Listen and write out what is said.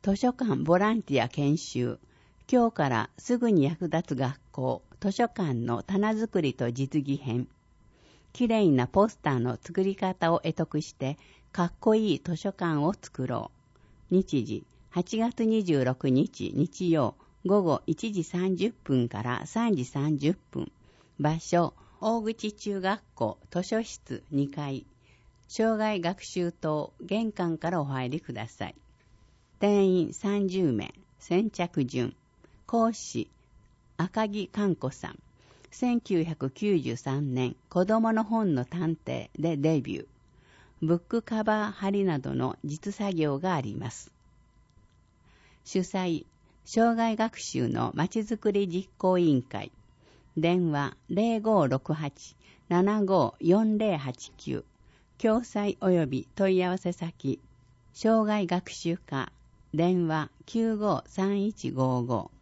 図書館ボランティア研修、今日からすぐに役立つ学校、図書館の棚作りと実技編、きれいなポスターの作り方を得得して、かっこいい図書館を作ろう。日時、8月26日日曜、午後1時30分から3時30分。場所、大口中学校図書室2階。障害学習棟玄関からお入りください。定員30名、先着順。講師、赤木寛子さん。1993年、子供の本の探偵でデビュー。ブックカバー貼りなどの実作業があります。主催、障害学習のまちづくり実行委員会。電話 0568-754089。共済及び問い合わせ先。障害学習課。電話 953155。